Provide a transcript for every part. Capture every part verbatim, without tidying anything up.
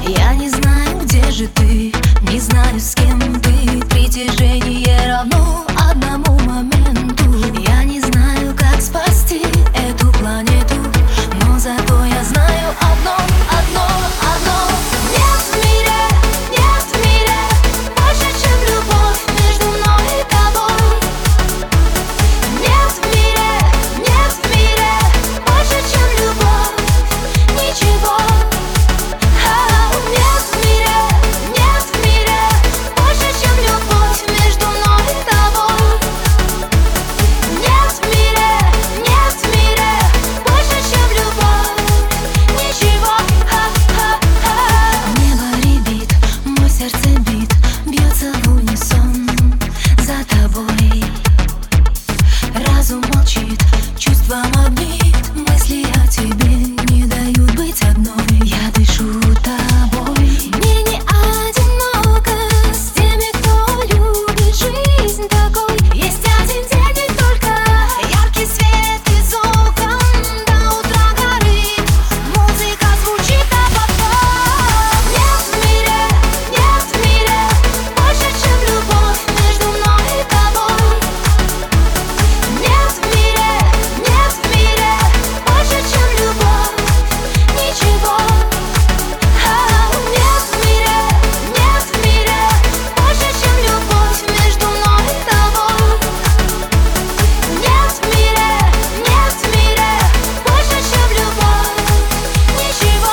Я не знаю, где же ты, не знаю, с кем ты. Притяжение равно одному моменту. Я не знаю, как спасти эту планету, но зато я знаю одно, одно, одно. Нет в мире, нет в мире больше, чем любовь между мной и тобой. Нет в мире, нет в мире больше, чем любовь, ничего. Нет в мире, нет в мире больше, чем любовь между мной и тобой. Нет в мире, нет в мире больше, чем любовь, ничего. Небо рябит, мой сердцебит бьется в унисон за тобой. Разум молчит, чувства магнит, мысли о тебе не дают быть одной. Я дышу тобой. Мне не одиноко с теми, кто любит жизнь такой. Есть один день и только яркий свет из окон. До утра горит, музыка звучит, а потом нет в мире, нет в мире больше, чем любовь между мной и тобой. Нет в мире, нет в мире больше, чем любовь, ничего. Нет в мире, нет в мире больше, чем любовь между мной и тобой. Нет в мире, нет в мире больше, чем любовь, ничего.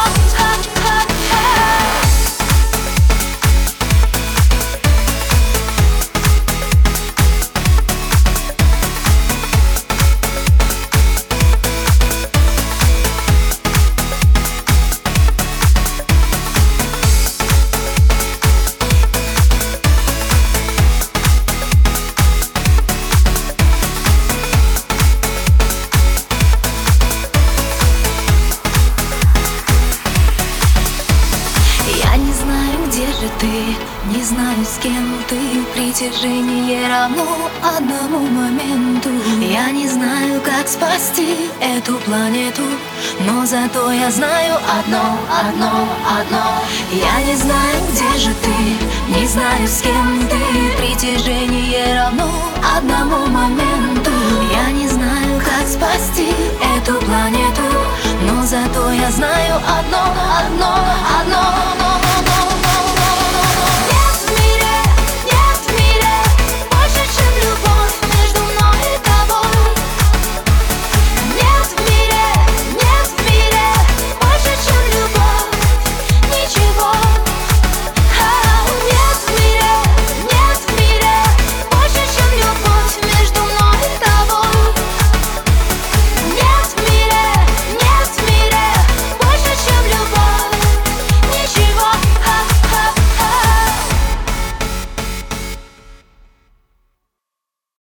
Я не знаю, где же ты, не знаю, с кем ты. Притяжение равно одному моменту. Я не знаю, как спасти эту планету, но зато я знаю одно, одно, одно. Я не знаю, где же ты, не знаю, с кем ты. Притяжение равно одному моменту. Я не знаю, как спасти эту планету, но зато я знаю одно, одно, одно, одно.